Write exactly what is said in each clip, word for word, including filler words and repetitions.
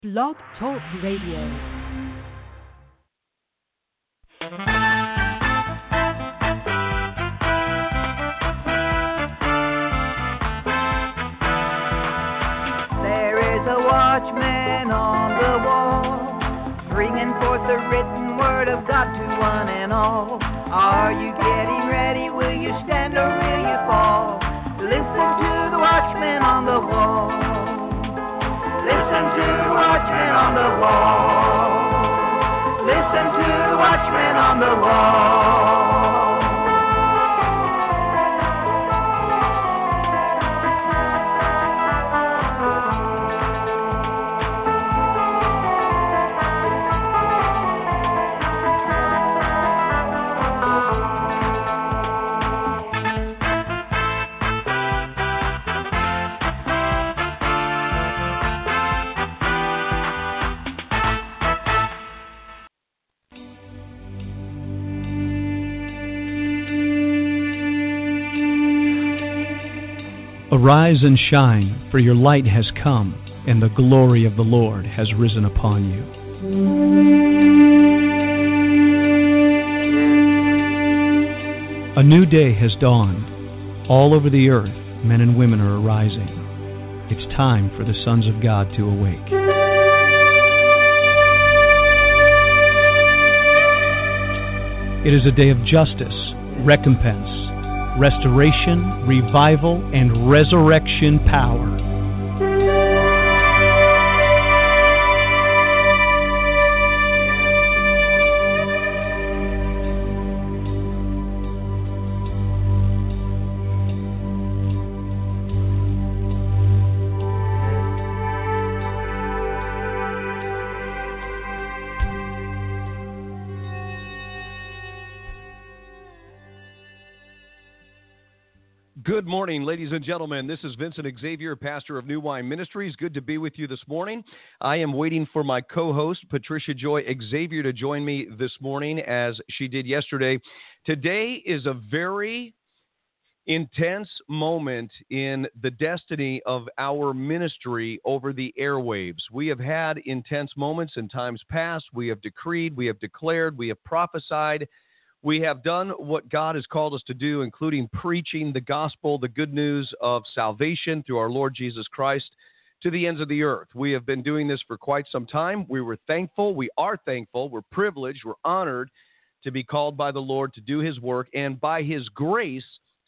Blog Talk Radio. Watchman on the wall, bringing forth the written word of God to one and all. Are you getting ready? Will you stand or will you fall? Listen to the watchman on the wall. Listen to the watchman on the wall. Listen to the watchman on the wall. Arise and shine, for your light has come, and the glory of the Lord has risen upon you. A new day has dawned. All over the earth, men and women are arising. It's time for the sons of God to awake. It is a day of justice, recompense, restoration, revival, and resurrection power. Good morning, ladies and gentlemen. This is Vincent Xavier, pastor of New Wine Ministries. Good to be with you this morning. I am waiting for my co-host, Patricia Joy Xavier, to join me this morning as she did yesterday. Today is a very intense moment in the destiny of our ministry over the airwaves. We have had intense moments in times past. We have decreed, we have declared, we have prophesied. We have done what God has called us to do, including preaching the gospel, the good news of salvation through our Lord Jesus Christ to the ends of the earth. We have been doing this for quite some time. We were thankful. We are thankful. We're privileged. We're honored to be called by the Lord to do his work and by his grace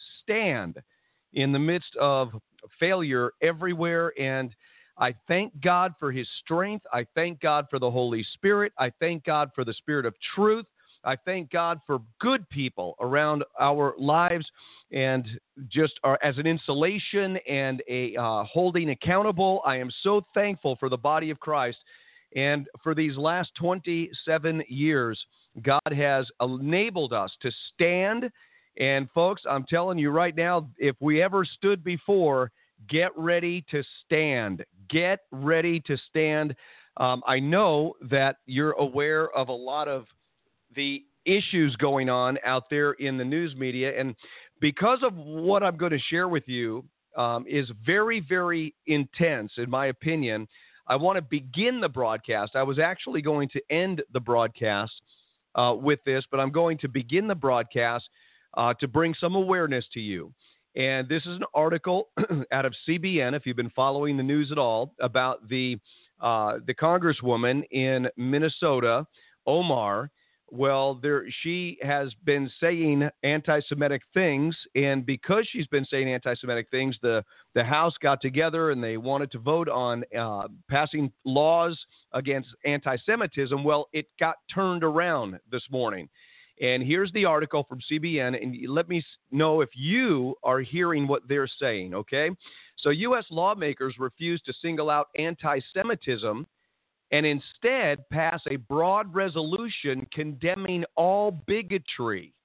stand in the midst of failure everywhere. And I thank God for his strength. I thank God for the Holy Spirit. I thank God for the Spirit of truth. I thank God for good people around our lives and just are, as an insulation and a uh, holding accountable. I am so thankful for the body of Christ. And for these last twenty-seven years, God has enabled us to stand. And folks, I'm telling you right now, if we ever stood before, get ready to stand. Get ready to stand. Um, I know that you're aware of a lot of the issues going on out there in the news media. And because of what I'm going to share with you um, is very, very intense, in my opinion, I want to begin the broadcast. I was actually going to end the broadcast uh, with this, but I'm going to begin the broadcast uh, to bring some awareness to you. And this is an article out of C B N, if you've been following the news at all, about the uh, the congresswoman in Minnesota, Omar. Well, there she has been saying anti-Semitic things, and because she's been saying anti-Semitic things, the, the House got together and they wanted to vote on uh, passing laws against anti-Semitism. Well, it got turned around this morning. And here's the article from C B N, and let me know if you are hearing what they're saying, okay? So U S lawmakers refuse to single out anti-Semitism and instead pass a broad resolution condemning all bigotry.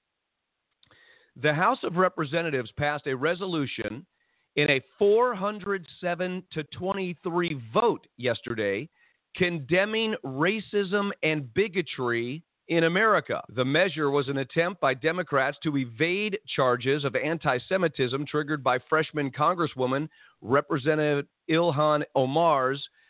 The House of Representatives passed a resolution in a four hundred seven to twenty-three vote yesterday condemning racism and bigotry in America. The measure was an attempt by Democrats to evade charges of anti-Semitism triggered by freshman Congresswoman Representative Ilhan Omar's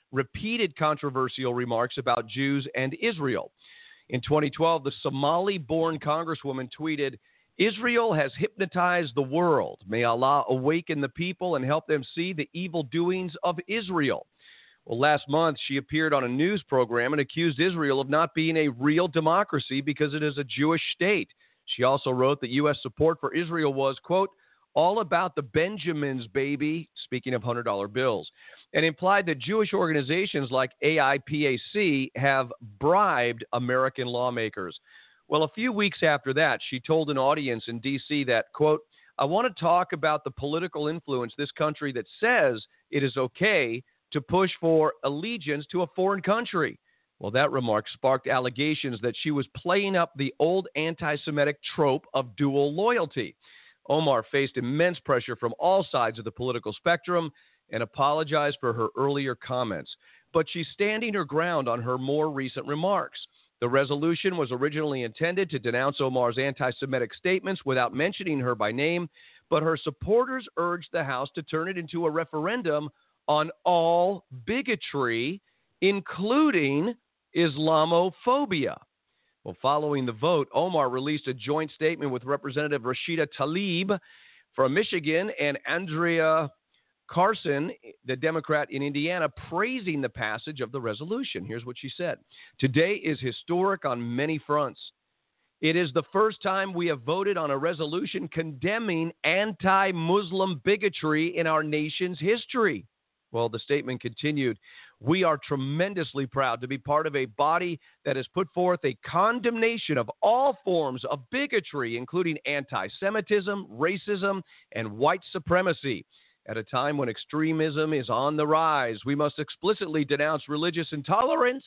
repeated controversial remarks about Jews and Israel. In twenty twelve, the Somali-born congresswoman tweeted, "Israel has hypnotized the world. May Allah awaken the people and help them see the evil doings of Israel." Well, last month, she appeared on a news program and accused Israel of not being a real democracy because it is a Jewish state. She also wrote that U S support for Israel was, quote, all about the Benjamins, baby, speaking of one hundred dollar bills, and implied that Jewish organizations like A I P A C have bribed American lawmakers. Well, a few weeks after that, she told an audience in D C that, quote, I want to talk about the political influence this country that says it is okay to push for allegiance to a foreign country. Well, that remark sparked allegations that she was playing up the old anti-Semitic trope of dual loyalty. Omar faced immense pressure from all sides of the political spectrum and apologized for her earlier comments. But she's standing her ground on her more recent remarks. The resolution was originally intended to denounce Omar's anti-Semitic statements without mentioning her by name, but her supporters urged the House to turn it into a referendum on all bigotry, including Islamophobia. Well, following the vote, Omar released a joint statement with Representative Rashida Tlaib from Michigan and Andrea Carson, the Democrat in Indiana, praising the passage of the resolution. Here's what she said. Today is historic on many fronts. It is the first time we have voted on a resolution condemning anti-Muslim bigotry in our nation's history. Well, the statement continued, we are tremendously proud to be part of a body that has put forth a condemnation of all forms of bigotry, including anti-Semitism, racism, and white supremacy. At a time when extremism is on the rise, we must explicitly denounce religious intolerance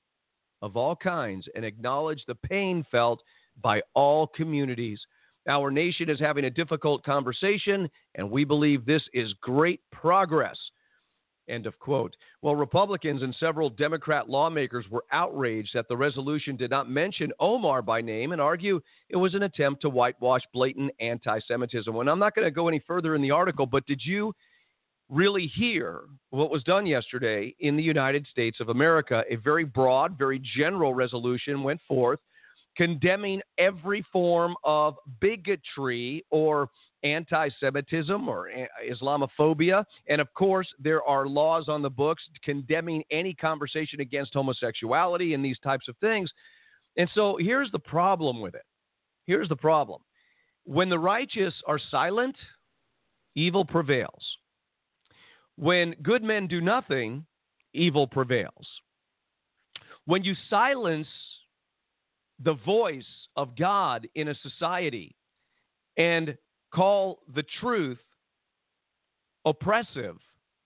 of all kinds and acknowledge the pain felt by all communities. Our nation is having a difficult conversation, and we believe this is great progress. End of quote. Well, Republicans and several Democrat lawmakers were outraged that the resolution did not mention Omar by name and argue it was an attempt to whitewash blatant anti-Semitism. And I'm not going to go any further in the article, but did you really hear what was done yesterday in the United States of America? A very broad, very general resolution went forth condemning every form of bigotry or anti-Semitism or Islamophobia. And of course, there are laws on the books condemning any conversation against homosexuality and these types of things. And so here's the problem with it. Here's the problem. When the righteous are silent, evil prevails. When good men do nothing, evil prevails. When you silence the voice of God in a society and call the truth oppressive,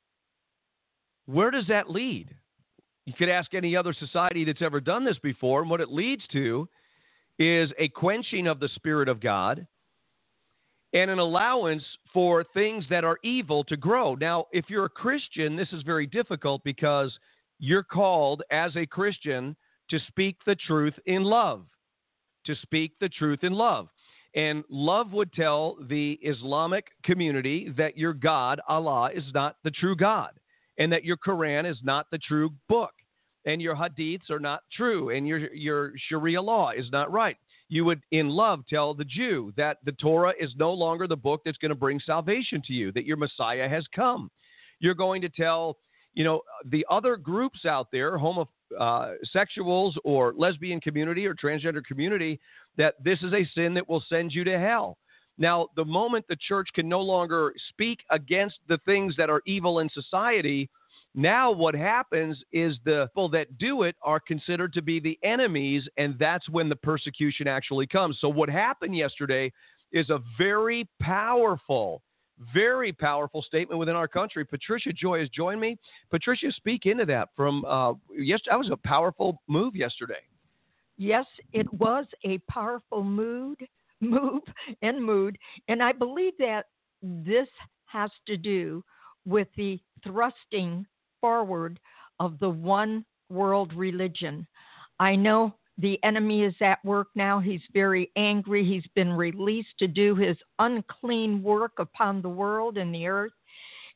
where does that lead? You could ask any other society that's ever done this before, and what it leads to is a quenching of the Spirit of God and an allowance for things that are evil to grow. Now, if you're a Christian, this is very difficult because you're called as a Christian to speak the truth in love, to speak the truth in love. And love would tell the Islamic community that your God, Allah, is not the true God, and that your Quran is not the true book, and your hadiths are not true, and your, your Sharia law is not right. You would, in love, tell the Jew that the Torah is no longer the book that's going to bring salvation to you, that your Messiah has come. You're going to tell, you know, the other groups out there, homosexuals uh, or lesbian community or transgender community, that this is a sin that will send you to hell. Now, the moment the church can no longer speak against the things that are evil in society, now what happens is the people that do it are considered to be the enemies, and that's when the persecution actually comes. So what happened yesterday is a very powerful, very powerful statement within our country. Patricia Joy has joined me. Patricia, speak into that. From uh, yes, that was a powerful move yesterday. Yes, it was a powerful mood, move and mood. And I believe that this has to do with the thrusting forward of the one world religion. I know the enemy is at work now. He's very angry. He's been released to do his unclean work upon the world and the earth.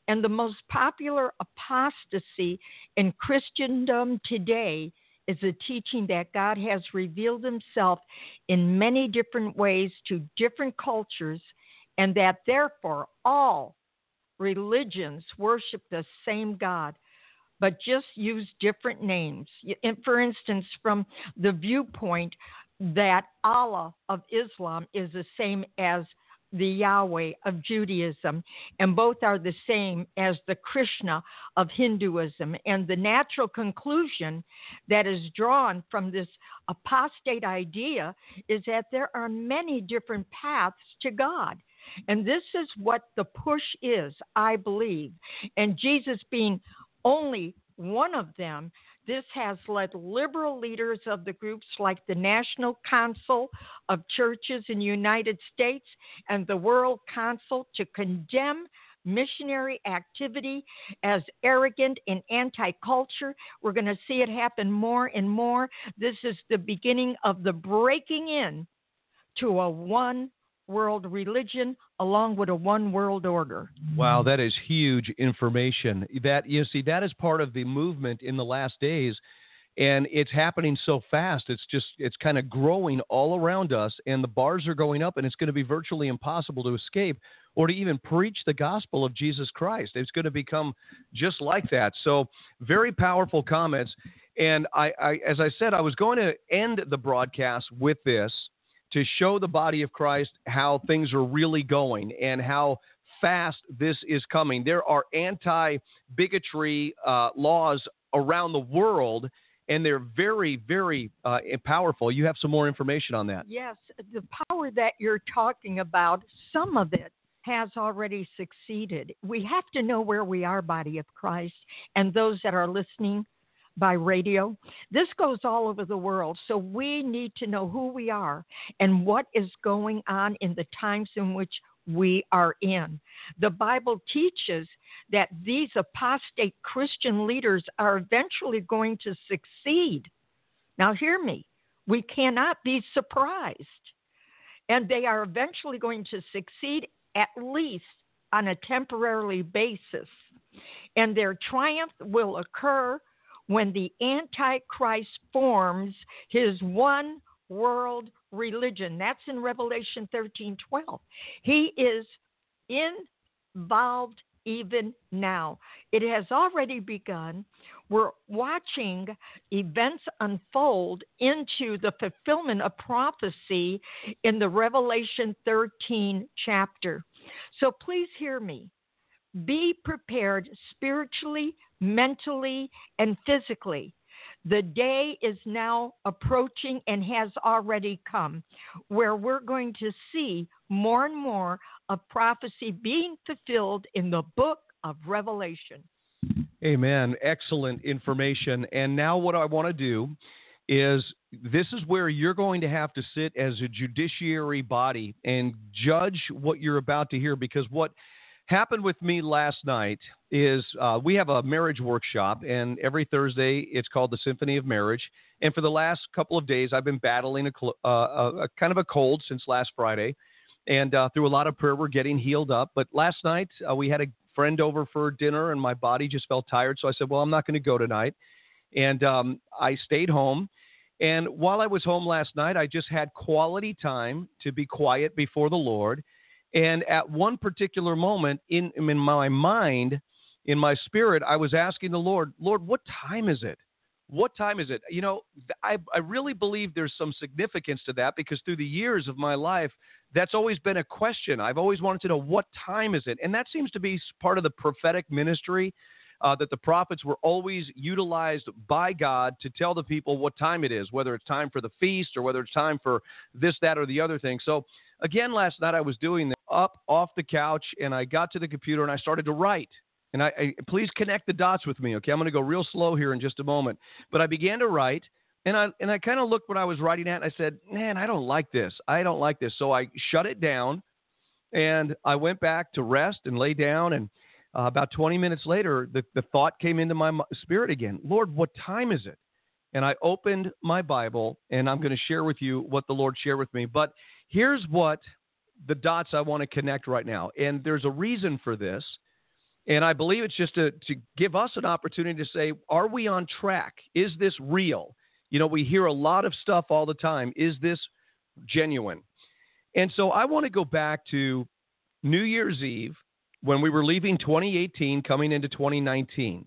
And the most popular apostasy in Christendom today is the teaching that God has revealed himself in many different ways to different cultures, and that therefore all religions worship the same God, but just use different names. And for instance, from the viewpoint that Allah of Islam is the same as the Yahweh of Judaism, and both are the same as the Krishna of Hinduism. And the natural conclusion that is drawn from this apostate idea is that there are many different paths to God. And this is what the push is, I believe. And Jesus being only one of them, this has led liberal leaders of the groups like the National Council of Churches in the United States and the World Council to condemn missionary activity as arrogant and anti-culture. We're going to see it happen more and more. This is the beginning of the breaking in to a one world religion along with a one world order. Wow, that is huge information. That, you see, that is part of the movement in the last days, and it's happening so fast. It's just, it's kind of growing all around us, and the bars are going up, and it's going to be virtually impossible to escape or to even preach the gospel of Jesus Christ. It's going to become just like that. So very powerful comments. And I, I as I said, I was going to end the broadcast with this, to show the body of Christ how things are really going and how fast this is coming. There are anti-bigotry uh, laws around the world, and they're very, very uh, powerful. You have some more information on that. Yes, the power that you're talking about, some of it has already succeeded. We have to know where we are, body of Christ, and those that are listening by radio. This goes all over the world, so we need to know who we are and what is going on in the times in which we are in. The Bible teaches that these apostate Christian leaders are eventually going to succeed. Now hear me, we cannot be surprised. And they are eventually going to succeed, at least on a temporary basis. And their triumph will occur when the Antichrist forms his one world religion. That's in Revelation thirteen twelve. He is involved even now. It has already begun. We're watching events unfold into the fulfillment of prophecy in the Revelation thirteen chapter. So please hear me. Be prepared spiritually, mentally, and physically. The day is now approaching and has already come, where we're going to see more and more of prophecy being fulfilled in the book of Revelation. Amen. Excellent information. And now what I want to do is, this is where you're going to have to sit as a judiciary body and judge what you're about to hear, because what happened with me last night is uh, we have a marriage workshop, and every Thursday it's called the Symphony of Marriage. And for the last couple of days, I've been battling a, cl- uh, a, a kind of a cold since last Friday. And uh, through a lot of prayer, we're getting healed up. But last night, uh, we had a friend over for dinner, and my body just felt tired. So I said, well, I'm not going to go tonight. And um, I stayed home. And while I was home last night, I just had quality time to be quiet before the Lord. And at one particular moment in, in my mind, in my spirit, I was asking the Lord, Lord, what time is it? What time is it? You know, I, I really believe there's some significance to that, because through the years of my life, that's always been a question. I've always wanted to know, what time is it? And that seems to be part of the prophetic ministry, uh, that the prophets were always utilized by God to tell the people what time it is, whether it's time for the feast or whether it's time for this, that, or the other thing. So again, last night I was doing this up off the couch, and I got to the computer and I started to write. And I, I please connect the dots with me, okay? I'm going to go real slow here in just a moment. But I began to write, and I and I kind of looked what I was writing at, and I said, man, I don't like this. I don't like this. So I shut it down, and I went back to rest and lay down. And uh, about twenty minutes later, the, the thought came into my spirit again. Lord, what time is it? And I opened my Bible, and I'm going to share with you what the Lord shared with me. But here's what the dots I want to connect right now. And there's a reason for this. And I believe it's just to, to give us an opportunity to say, are we on track? Is this real? You know, we hear a lot of stuff all the time. Is this genuine? And so I want to go back to New Year's Eve when we were leaving twenty eighteen, coming into twenty nineteen.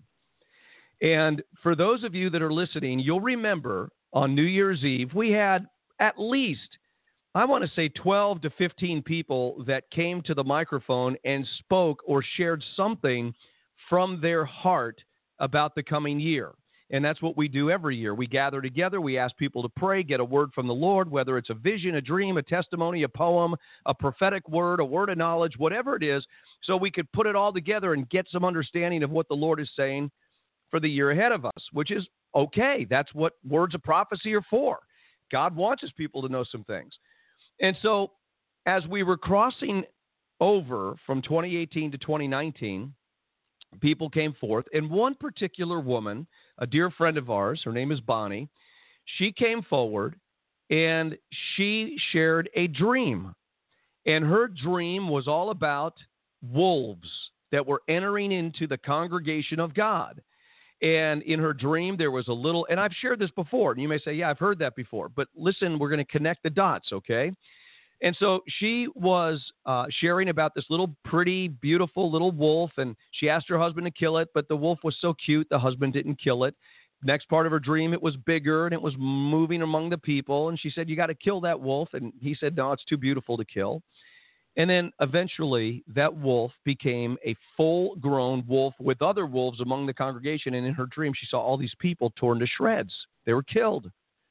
And for those of you that are listening, you'll remember on New Year's Eve, we had at least, I want to say twelve to fifteen people that came to the microphone and spoke or shared something from their heart about the coming year. And that's what we do every year. We gather together, we ask people to pray, get a word from the Lord, whether it's a vision, a dream, a testimony, a poem, a prophetic word, a word of knowledge, whatever it is, so we could put it all together and get some understanding of what the Lord is saying for the year ahead of us, which is okay. That's what words of prophecy are for. God wants his people to know some things. And so as we were crossing over from twenty eighteen to twenty nineteen, people came forth, and one particular woman, a dear friend of ours, her name is Bonnie, she came forward and she shared a dream. And her dream was all about wolves that were entering into the congregation of God. And in her dream, there was a little, and I've shared this before, and you may say, yeah, I've heard that before. But listen, we're going to connect the dots, okay? And so she was uh, sharing about this little pretty, beautiful little wolf, and she asked her husband to kill it, but the wolf was so cute, the husband didn't kill it. Next part of her dream, it was bigger, and it was moving among the people, and she said, you got to kill that wolf. And he said, no, it's too beautiful to kill. And then eventually that wolf became a full-grown wolf with other wolves among the congregation. And in her dream, she saw all these people torn to shreds. They were killed.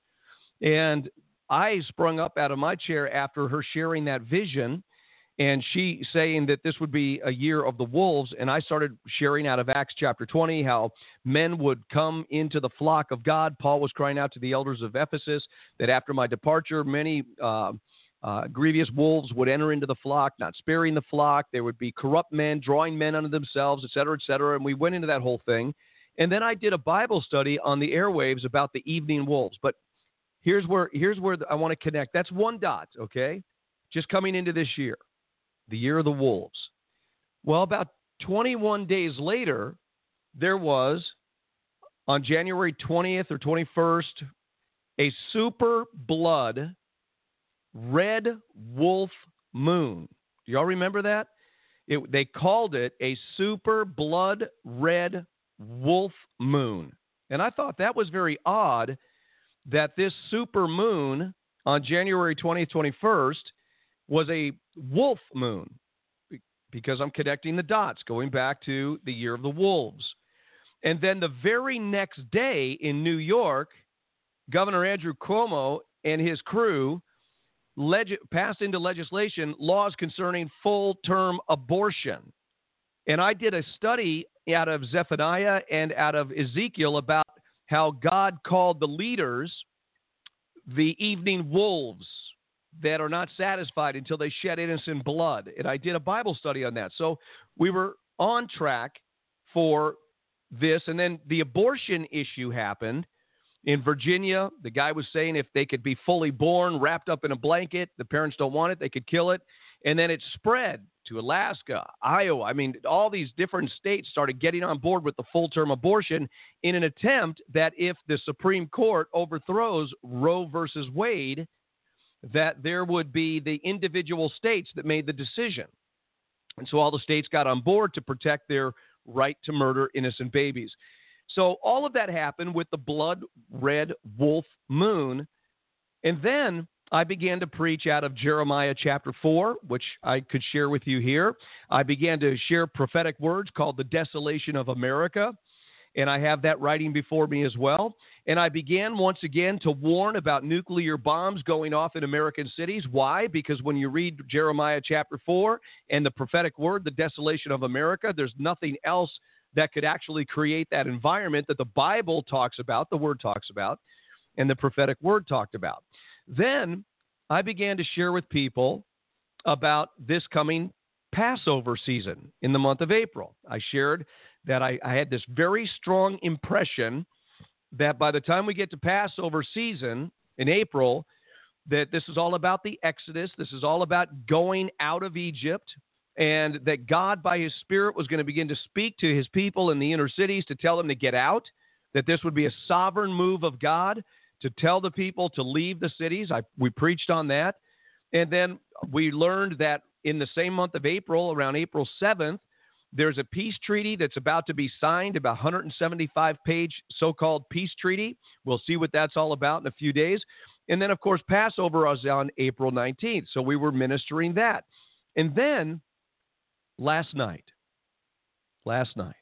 And I sprung up out of my chair after her sharing that vision and she saying that this would be a year of the wolves. And I started sharing out of Acts chapter twenty, how men would come into the flock of God. Paul was crying out to the elders of Ephesus that after my departure, many uh, uh, grievous wolves would enter into the flock, not sparing the flock. There would be corrupt men, drawing men unto themselves, et cetera, et cetera. And we went into that whole thing. And then I did a Bible study on the airwaves about the evening wolves. But here's where, here's where I want to connect. That's one dot, okay? Just coming into this year, the year of the wolves. Well, about twenty-one days later, there was, on January twentieth or twenty-first, a super blood red wolf moon. Do y'all remember that? It, they called it a super blood red wolf moon. And I thought that was very odd that this super moon on January twentieth, twenty-first was a wolf moon, because I'm connecting the dots, going back to the year of the wolves. And then the very next day in New York, Governor Andrew Cuomo and his crew leg- passed into legislation laws concerning full-term abortion. And I did a study out of Zephaniah and out of Ezekiel about how God called the leaders the evening wolves that are not satisfied until they shed innocent blood. And I did a Bible study on that. So we were on track for this. And then the abortion issue happened in Virginia. The guy was saying if they could be fully born, wrapped up in a blanket, the parents don't want it, they could kill it. And then it spread to Alaska, Iowa. I mean, all these different states started getting on board with the full-term abortion in an attempt that if the Supreme Court overthrows Roe versus Wade, that there would be the individual states that made the decision. And so all the states got on board to protect their right to murder innocent babies. So all of that happened with the blood red wolf moon. And then I began to preach out of Jeremiah chapter four, which I could share with you here. I began to share prophetic words called the desolation of America. And I have that writing before me as well. And I began once again to warn about nuclear bombs going off in American cities. Why? Because when you read Jeremiah chapter four and the prophetic word, the desolation of America, there's nothing else that could actually create that environment that the Bible talks about, the word talks about, and the prophetic word talked about. Then I began to share with people about this coming Passover season in the month of April. I shared that I, I had this very strong impression that by the time we get to Passover season in April, that this is all about the Exodus. This is all about going out of Egypt. and that God, by his Spirit, was going to begin to speak to his people in the inner cities to tell them to get out, that this would be a sovereign move of God to tell the people to leave the cities. I, we preached on that. And then we learned that in the same month of April, around April seventh, there's a peace treaty that's about to be signed, about one hundred seventy-five page so-called peace treaty. We'll see what that's all about in a few days. And then, of course, Passover was on April nineteenth, so we were ministering that. And then last night, last night,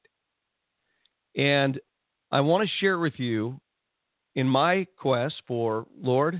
and I want to share with you in my quest for, Lord,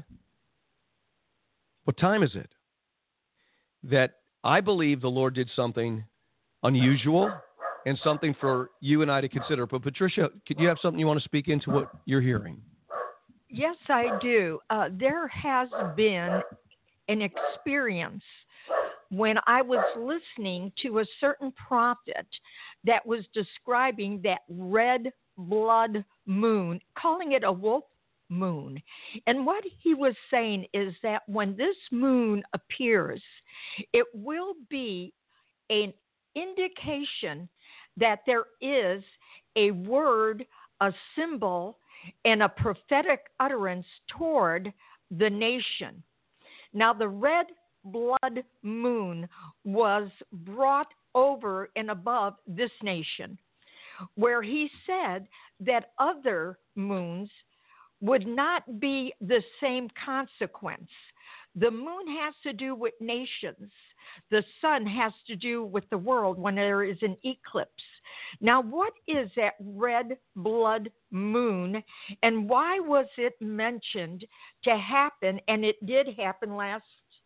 what time is it? That I believe the Lord did something unusual and something for you and I to consider. But Patricia, could you have something you want to speak into what you're hearing? Yes, I do. Uh, there has been an experience when I was listening to a certain prophet that was describing that red blood moon, calling it a wolf moon. And what he was saying is that when this moon appears, it will be an indication that there is a word, a symbol, and a prophetic utterance toward the nation. Now, the red blood moon was brought over and above this nation, where he said that other moons would not be the same consequence. The moon has to do with nations. The sun has to do with the world when there is an eclipse. Now, what is that red blood moon, and why was it mentioned to happen? And it did happen last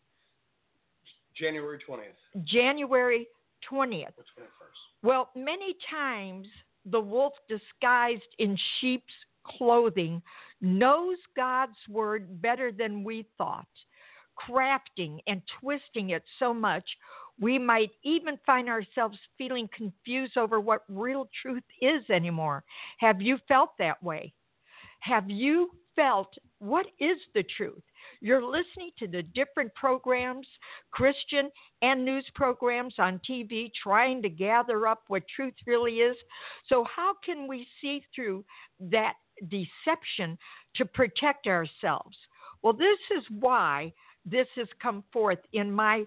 January twentieth. January twentieth. Or twenty-first. Well, many times the wolf disguised in sheep's clothing knows God's word better than we thought, crafting and twisting it so much we might even find ourselves feeling confused over what real truth is anymore. Have you felt that way? Have you felt what is the truth? You're listening to the different programs, Christian and news programs on T V, trying to gather up what truth really is. So how can we see through that deception to protect ourselves? Well, this is why this has come forth in my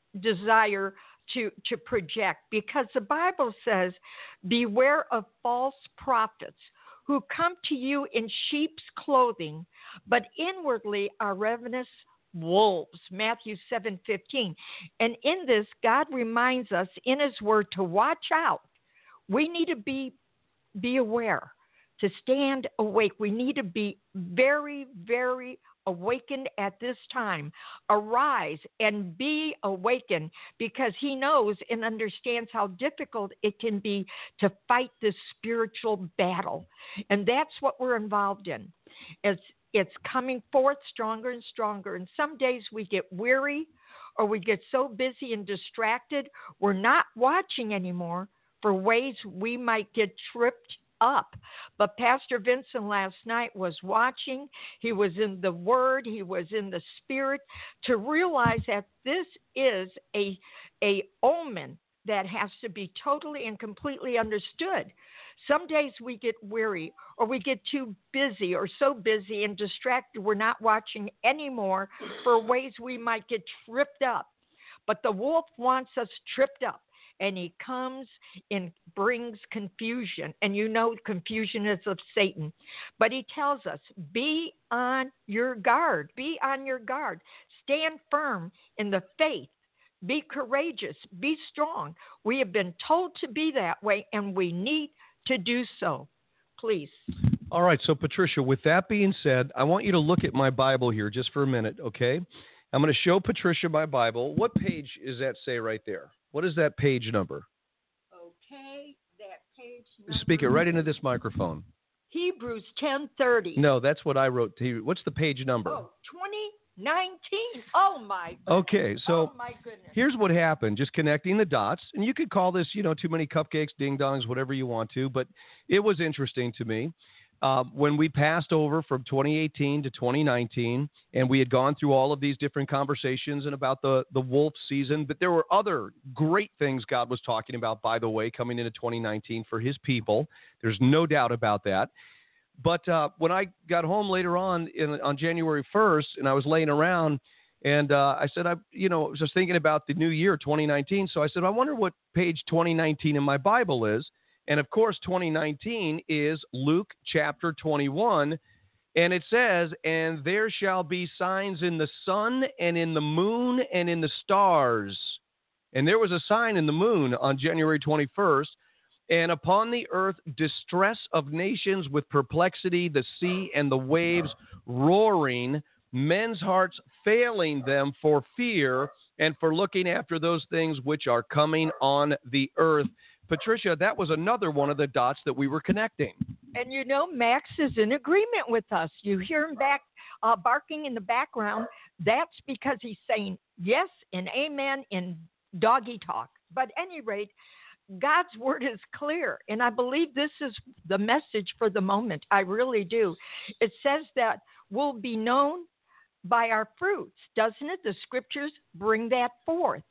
desire to, to project, because the Bible says, beware of false prophets who come to you in sheep's clothing, but inwardly are ravenous wolves, Matthew seven fifteen. And in this, God reminds us in his word to watch out. We need to be, be aware, to stand awake. We need to be very, very awakened at this time. Arise and be awakened, because he knows and understands how difficult it can be to fight this spiritual battle. And that's what we're involved in. It's, it's coming forth stronger and stronger. And some days we get weary or we get so busy and distracted, we're not watching anymore for ways we might get tripped up. But Pastor Vincent last night was watching. He was in the Word. He was in the Spirit to realize that this is a, a omen that has to be totally and completely understood. Some days we get weary or we get too busy or so busy and distracted we're not watching anymore for ways we might get tripped up. But the wolf wants us tripped up. And he comes and brings confusion. And you know confusion is of Satan. But he tells us, be on your guard. Be on your guard. Stand firm in the faith. Be courageous. Be strong. We have been told to be that way, and we need to do so. Please. All right. So, Patricia, with that being said, I want you to look at my Bible here just for a minute, okay? I'm going to show Patricia my Bible. What page does that say right there? What is that page number? Okay, that page number. Speak it right into this microphone. Hebrews ten thirty. No, that's what I wrote to you. What's the page number? Oh, twenty nineteen. Oh, my goodness. Okay, so oh, my goodness. Here's what happened. Just connecting the dots. And you could call this, you know, too many cupcakes, ding-dongs, whatever you want to. But it was interesting to me. uh, when we passed over from twenty eighteen to twenty nineteen, and we had gone through all of these different conversations and about the, the wolf season, but there were other great things God was talking about, by the way, coming into twenty nineteen for his people. There's no doubt about that. But uh, when I got home later on in, on January first, and I was laying around, and uh, I said, I, you know, I was just thinking about the new year, twenty nineteen. So I said, I wonder what page twenty nineteen in my Bible is. And of course, twenty nineteen is Luke chapter twenty-one. And it says, and there shall be signs in the sun and in the moon and in the stars. And there was a sign in the moon on January twenty-first. And upon the earth, distress of nations with perplexity, the sea and the waves roaring, men's hearts failing them for fear and for looking after those things which are coming on the earth. Patricia, that was another one of the dots that we were connecting. And you know, Max is in agreement with us. You hear him back uh, barking in the background. That's because he's saying yes and amen in doggy talk. But at any rate, God's word is clear, and I believe this is the message for the moment. I really do. It says that we'll be known by our fruits, doesn't it? The scriptures bring that forth.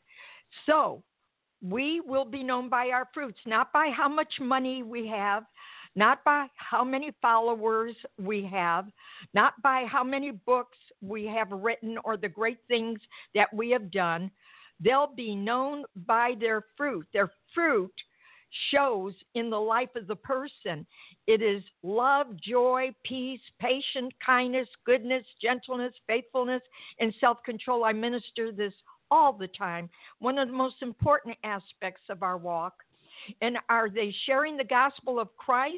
So we will be known by our fruits, not by how much money we have, not by how many followers we have, not by how many books we have written or the great things that we have done. They'll be known by their fruit. Their fruit shows in the life of the person. It is love, joy, peace, patience, kindness, goodness, gentleness, faithfulness, and self-control. I minister this all the time. One of the most important aspects of our walk. And are they sharing the gospel of Christ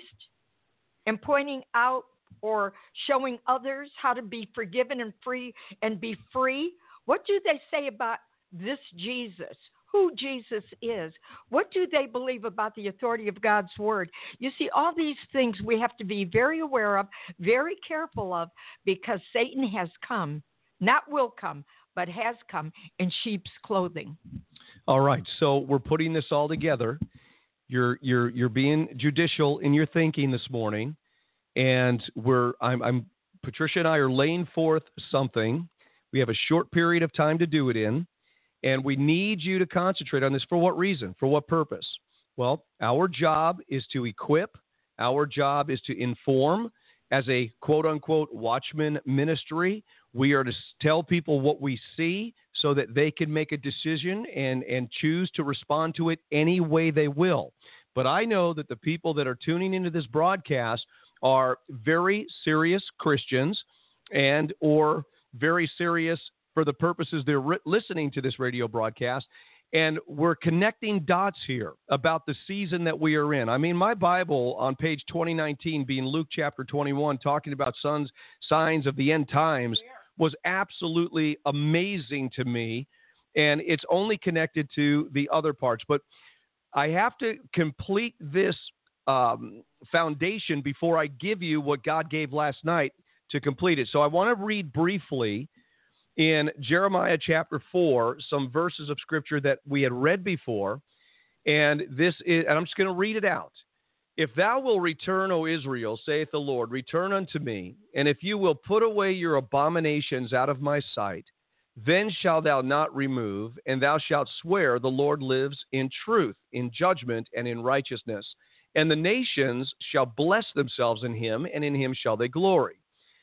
and pointing out or showing others how to be forgiven and free and be free? What do they say about this Jesus? Who Jesus is? What do they believe about the authority of God's word? You see, all these things we have to be very aware of, very careful of, because Satan has come, not will come, but has come in sheep's clothing. All right, so we're putting this all together. You're you're you're being judicial in your thinking this morning, and we're I'm, I'm Patricia and I are laying forth something. We have a short period of time to do it in. And we need you to concentrate on this. For what reason? For what purpose? Well, our job is to equip. Our job is to inform. As a quote-unquote watchman ministry, we are to tell people what we see so that they can make a decision and, and choose to respond to it any way they will. But I know that the people that are tuning into this broadcast are very serious Christians and or very serious for the purposes they're re- listening to this radio broadcast, and we're connecting dots here about the season that we are in. I mean, my Bible on page twenty nineteen, being Luke chapter twenty-one, talking about sons, signs of the end times, was absolutely amazing to me, and it's only connected to the other parts. But I have to complete this um, foundation before I give you what God gave last night to complete it. So I want to read briefly in Jeremiah chapter four, some verses of scripture that we had read before, and this is, and I'm just going to read it out. If thou wilt return, O Israel, saith the Lord, return unto me, and if you will put away your abominations out of my sight, then shalt thou not remove, and thou shalt swear the Lord lives in truth, in judgment, and in righteousness. And the nations shall bless themselves in him, and in him shall they glory.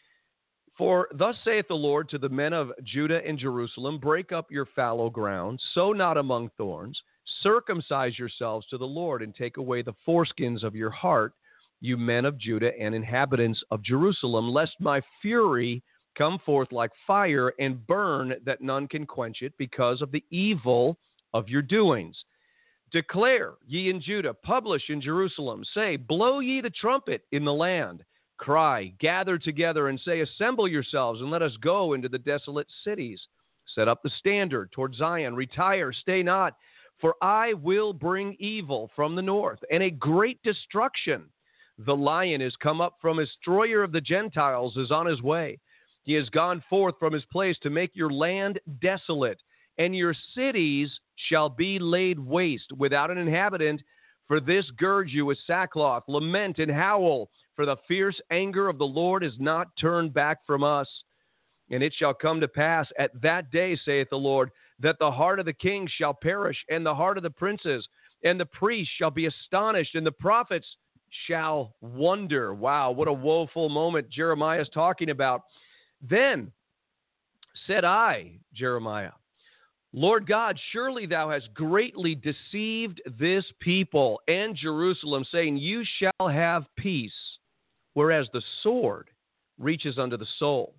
For thus saith the Lord to the men of Judah and Jerusalem, break up your fallow ground, sow not among thorns, circumcise yourselves to the Lord, and take away the foreskins of your heart, you men of Judah and inhabitants of Jerusalem, lest my fury come forth like fire and burn that none can quench it, because of the evil of your doings. Declare, ye in Judah, publish in Jerusalem, say, blow ye the trumpet in the land. Cry, gather together, and say, assemble yourselves, and let us go into the desolate cities. Set up the standard toward Zion. Retire, stay not, for I will bring evil from the north, and a great destruction. The lion is come up from his destroyer of the Gentiles, is on his way. He has gone forth from his place to make your land desolate, and your cities shall be laid waste without an inhabitant. For this gird you with sackcloth, lament and howl, For the fierce anger of the Lord is not turned back from us. And it shall come to pass at that day, saith the Lord, that the heart of the king shall perish, and the heart of the princes, and the priests shall be astonished, and the prophets shall wonder. Wow, what a woeful moment Jeremiah is talking about. Then said I, Jeremiah, Lord God, surely thou hast greatly deceived this people and Jerusalem, saying, you shall have peace, whereas the sword reaches unto the soul.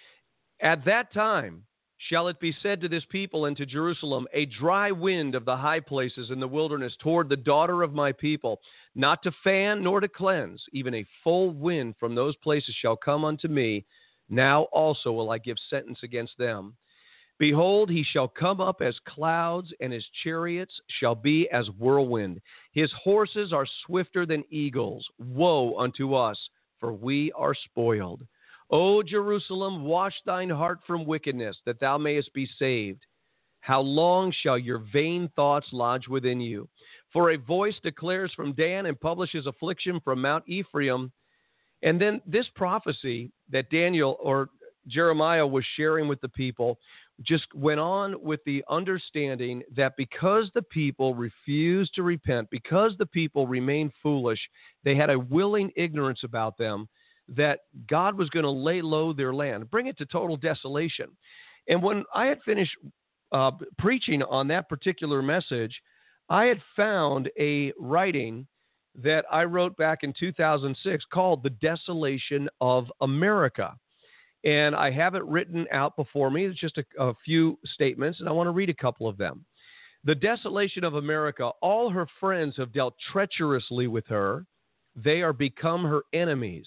At that time shall it be said to this people and to Jerusalem, a dry wind of the high places in the wilderness toward the daughter of my people, not to fan nor to cleanse, even a full wind from those places shall come unto me. Now also will I give sentence against them. Behold, he shall come up as clouds, and his chariots shall be as whirlwind. His horses are swifter than eagles. Woe unto us, for we are spoiled. O Jerusalem, wash thine heart from wickedness, that thou mayest be saved. How long shall your vain thoughts lodge within you? For a voice declares from Dan and publishes affliction from Mount Ephraim. And then this prophecy that Daniel or Jeremiah was sharing with the people just went on with the understanding that because the people refused to repent, because the people remained foolish, they had a willing ignorance about them, that God was going to lay low their land, bring it to total desolation. And when I had finished uh, preaching on that particular message, I had found a writing that I wrote back in two thousand six called The Desolation of America. And I have it written out before me. It's just a, a few statements, and I want to read a couple of them. The desolation of America. All her friends have dealt treacherously with her. They are become her enemies.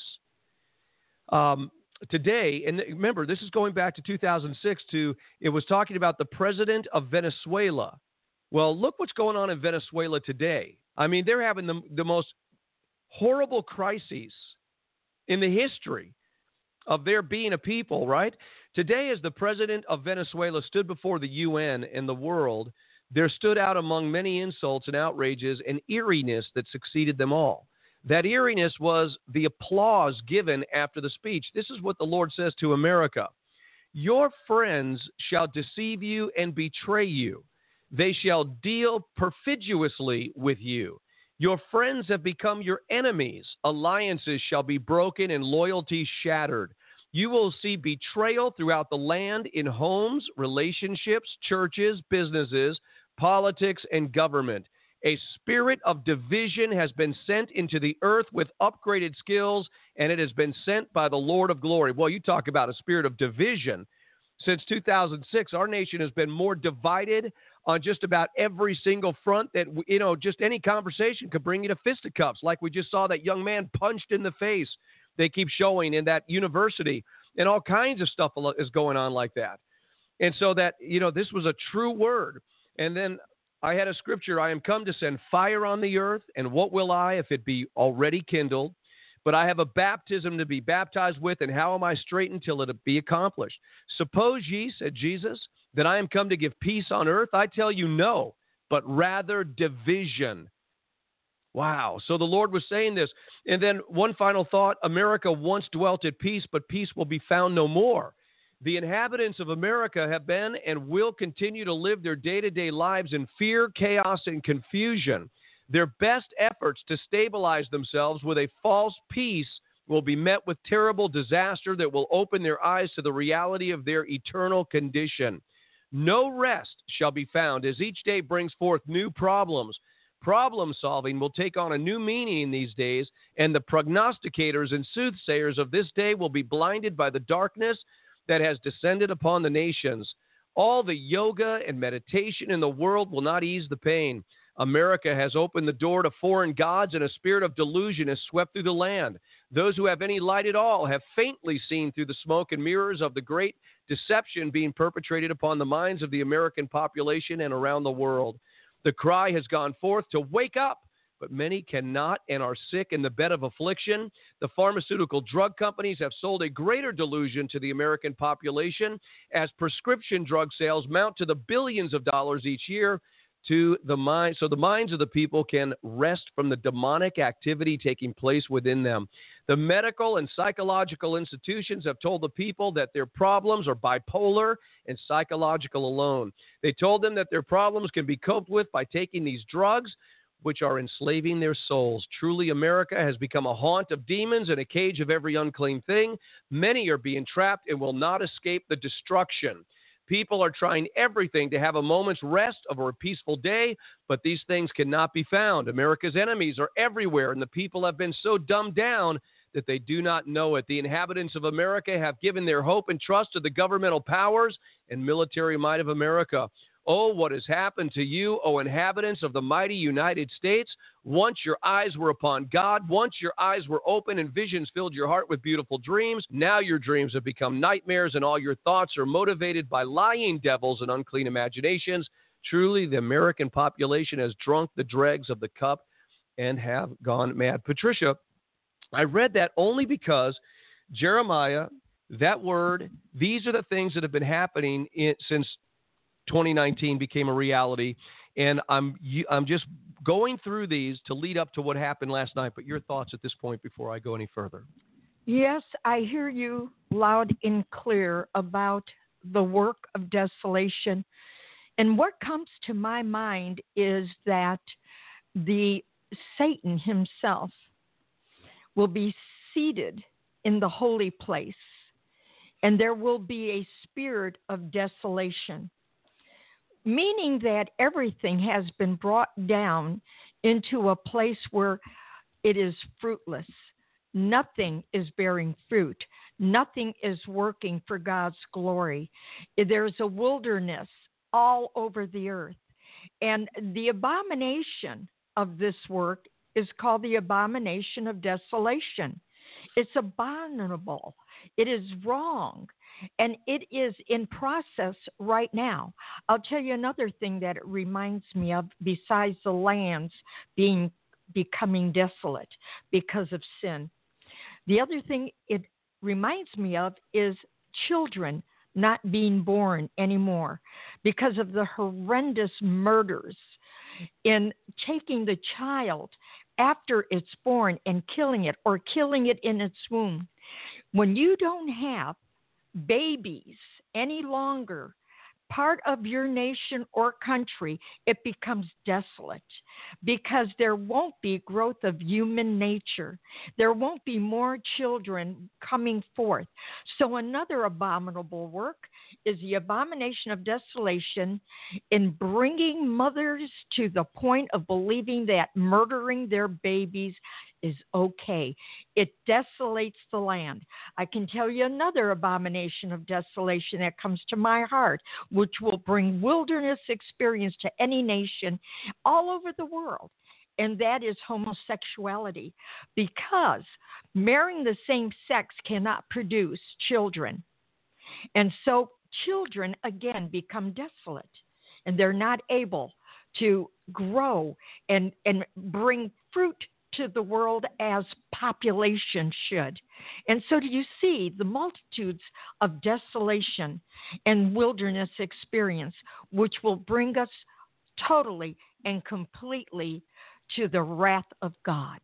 Um, today, and remember, this is going back to two thousand six to, it was talking about the president of Venezuela. Well, look what's going on in Venezuela today. I mean, they're having the, the most horrible crises in the history of their being a people, right? Today, as the president of Venezuela stood before the U N and the world, there stood out among many insults and outrages an eeriness that succeeded them all. That eeriness was the applause given after the speech. This is what the Lord says to America. Your friends shall deceive you and betray you. They shall deal perfidiously with you. Your friends have become your enemies. Alliances shall be broken and loyalty shattered. You will see betrayal throughout the land in homes, relationships, churches, businesses, politics, and government. A spirit of division has been sent into the earth with upgraded skills, and it has been sent by the Lord of glory. Well, you talk about a spirit of division. Since two thousand six, our nation has been more divided on just about every single front that, you know, just any conversation could bring you to fisticuffs, like we just saw that young man punched in the face. They keep showing in that university, and all kinds of stuff is going on like that. And so that, you know, this was a true word. And then I had a scripture, I am come to send fire on the earth, and what will I if it be already kindled? But I have a baptism to be baptized with, and how am I straitened till it be accomplished? Suppose ye, said Jesus, that I am come to give peace on earth? I tell you no, but rather division. Wow. So the Lord was saying this. And then one final thought, America once dwelt at peace, but peace will be found no more. The inhabitants of America have been and will continue to live their day-to-day lives in fear, chaos, and confusion. Their best efforts to stabilize themselves with a false peace will be met with terrible disaster that will open their eyes to the reality of their eternal condition. No rest shall be found as each day brings forth new problems. Problem solving will take on a new meaning these days, and the prognosticators and soothsayers of this day will be blinded by the darkness that has descended upon the nations. All the yoga and meditation in the world will not ease the pain. America has opened the door to foreign gods, and a spirit of delusion has swept through the land. Those who have any light at all have faintly seen through the smoke and mirrors of the great deception being perpetrated upon the minds of the American population and around the world. The cry has gone forth to wake up, but many cannot and are sick in the bed of affliction. The pharmaceutical drug companies have sold a greater delusion to the American population as prescription drug sales mount to the billions of dollars each year to the mind, so the minds of the people can rest from the demonic activity taking place within them. The medical and psychological institutions have told the people that their problems are bipolar and psychological alone. They told them that their problems can be coped with by taking these drugs, which are enslaving their souls. Truly, America has become a haunt of demons and a cage of every unclean thing. Many are being trapped and will not escape the destruction. People are trying everything to have a moment's rest or a peaceful day, but these things cannot be found. America's enemies are everywhere, and the people have been so dumbed down that they do not know it. The inhabitants of America have given their hope and trust to the governmental powers and military might of America. Oh, what has happened to you, O inhabitants of the mighty United States? Once your eyes were upon God, once your eyes were open and visions filled your heart with beautiful dreams, now your dreams have become nightmares and all your thoughts are motivated by lying devils and unclean imaginations. Truly, the American population has drunk the dregs of the cup and have gone mad. Patricia, I read that only because Jeremiah, that word, these are the things that have been happening in, since twenty nineteen became a reality, and I'm I'm just going through these to lead up to what happened last night. But your thoughts at this point before I go any further? Yes, I hear you loud and clear about the work of desolation. And what comes to my mind is that the Satan himself will be seated in the holy place, and there will be a spirit of desolation, meaning that everything has been brought down into a place where it is fruitless. Nothing is bearing fruit. Nothing is working for God's glory. There's a wilderness all over the earth. And the abomination of this work is called the abomination of desolation. It's abominable. It is wrong. And it is in process right now. I'll tell you another thing that it reminds me of besides the lands being becoming desolate because of sin. The other thing it reminds me of is children not being born anymore because of the horrendous murders in taking the child after it's born and killing it or killing it in its womb. When you don't have babies any longer part of your nation or country, it becomes desolate because there won't be growth of human nature. There won't be more children coming forth. So another abominable work is the abomination of desolation in bringing mothers to the point of believing that murdering their babies is okay. It desolates the land. I can tell you another abomination of desolation that comes to my heart, which will bring wilderness experience to any nation all over the world, and that is homosexuality, because marrying the same sex cannot produce children. And so children, again, become desolate, and they're not able to grow and, and bring fruit to the world as population should. And so do you see the multitudes of desolation and wilderness experience, which will bring us totally and completely to the wrath of God.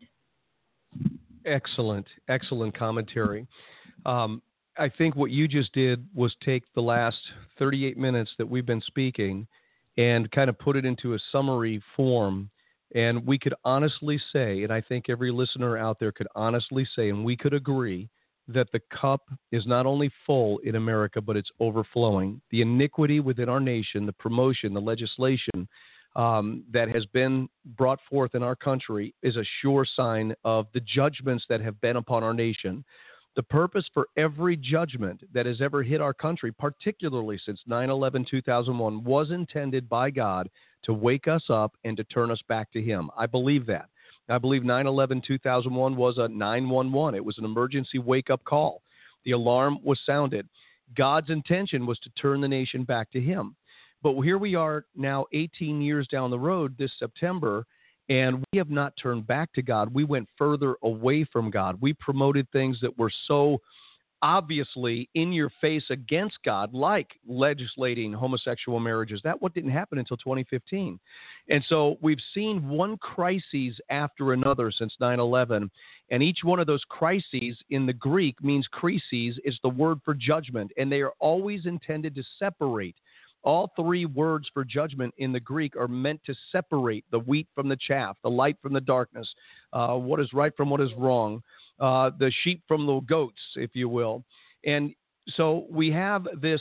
Excellent, excellent commentary. Um, I think what you just did was take the last thirty-eight minutes that we've been speaking and kind of put it into a summary form. And we could honestly say, and I think every listener out there could honestly say, and we could agree, that the cup is not only full in America, but it's overflowing. The iniquity within our nation, the promotion, the legislation um, that has been brought forth in our country is a sure sign of the judgments that have been upon our nation. The purpose for every judgment that has ever hit our country, particularly since nine eleven two thousand one, was intended by God to wake us up and to turn us back to Him. I believe that. I believe nine eleven two thousand one was a nine one one. It was an emergency wake-up call. The alarm was sounded. God's intention was to turn the nation back to Him. But here we are now eighteen years down the road this September, and we have not turned back to God. We went further away from God. We promoted things that were so obviously in your face against God, like legislating homosexual marriages. That what didn't happen until twenty fifteen. And so we've seen one crisis after another since nine eleven. And each one of those crises in the Greek means crises is the word for judgment. And they are always intended to separate. All three words for judgment in the Greek are meant to separate the wheat from the chaff, the light from the darkness, uh, what is right from what is wrong, uh, the sheep from the goats, if you will. And so we have this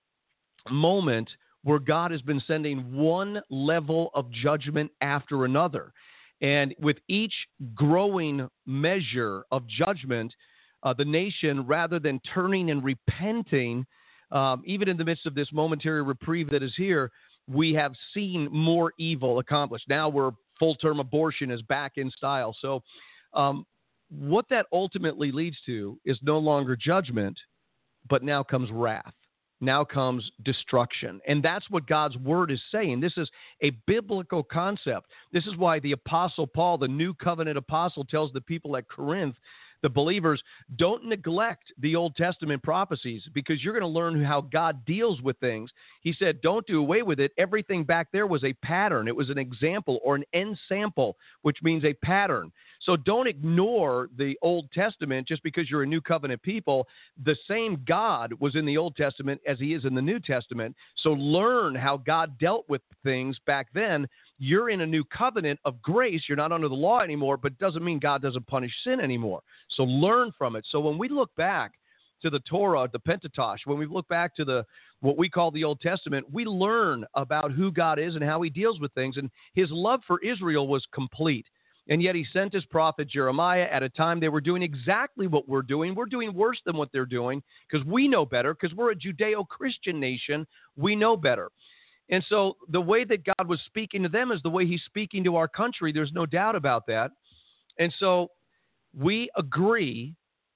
moment where God has been sending one level of judgment after another. And with each growing measure of judgment, uh, the nation, rather than turning and repenting, Um, even in the midst of this momentary reprieve that is here, we have seen more evil accomplished. Now we're full-term abortion is back in style. So um, what that ultimately leads to is no longer judgment, but now comes wrath. Now comes destruction. And that's what God's word is saying. This is a biblical concept. This is why the Apostle Paul, the new covenant apostle, tells the people at Corinth, the believers, don't neglect the Old Testament prophecies because you're going to learn how God deals with things. He said, don't do away with it. Everything back there was a pattern. It was an example or an ensample, which means a pattern. So don't ignore the Old Testament just because you're a new covenant people. The same God was in the Old Testament as he is in the New Testament. So learn how God dealt with things back then. You're in a new covenant of grace. You're not under the law anymore, but it doesn't mean God doesn't punish sin anymore. So learn from it. So when we look back to the Torah, the Pentateuch, when we look back to the what we call the Old Testament, we learn about who God is and how he deals with things. And his love for Israel was complete. And yet he sent his prophet Jeremiah at a time they were doing exactly what we're doing. We're doing worse than what they're doing because we know better, because we're a Judeo-Christian nation. We know better. And so the way that God was speaking to them is the way he's speaking to our country. There's no doubt about that. And so we agree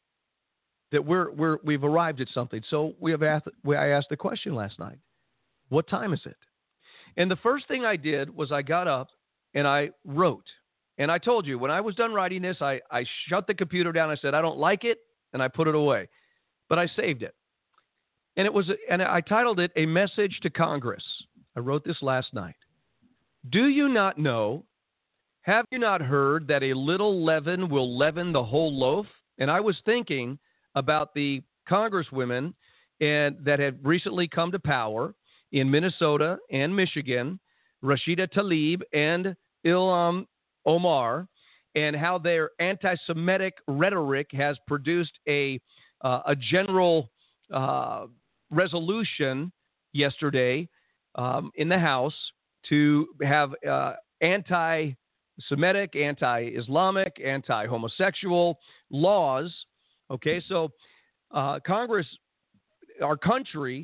that we're, we're, we've arrived at something. So we have asked, I asked the question last night, what time is it? And the first thing I did was I got up and I wrote. And I told you, when I was done writing this, I, I shut the computer down. I said, I don't like it, and I put it away. But I saved it. And it was, and I titled it, A Message to Congress. I wrote this last night. Do you not know, have you not heard that a little leaven will leaven the whole loaf? And I was thinking about the congresswomen and that had recently come to power in Minnesota and Michigan, Rashida Tlaib and Ilham Omar, and how their anti-Semitic rhetoric has produced a, uh, a general uh, resolution yesterday Um, in the House to have uh, anti-Semitic, anti-Islamic, anti-homosexual laws. Okay, so uh, Congress, our country,